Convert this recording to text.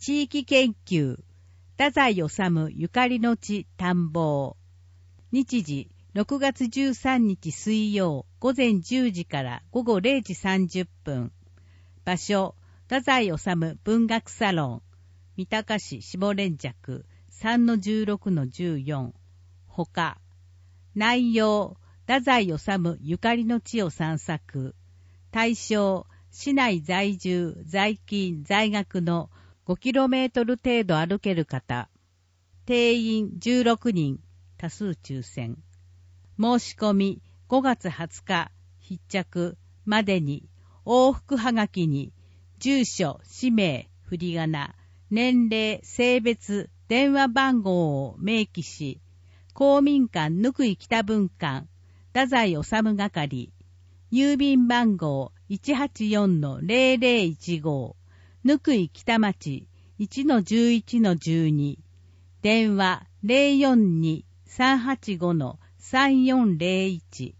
地域研究、太宰治ゆかりの地探訪。日時、6月13日水曜、午前10時から午後0時30分。場所、太宰治文学サロン、三鷹市下連雀 3-16-14。他、内容、太宰治ゆかりの地を散策。対象、市内在住、在勤、在学の 5km 程度歩ける方。定員16人、多数抽選。申し込み5月20日必着までに往復はがきに住所、氏名、振り仮名、年齢、性別、電話番号を明記し、公民館ぬくい北分館、太宰治係、郵便番号 184-0015、ぬくい北町 1-11-12、電話 042-385-3401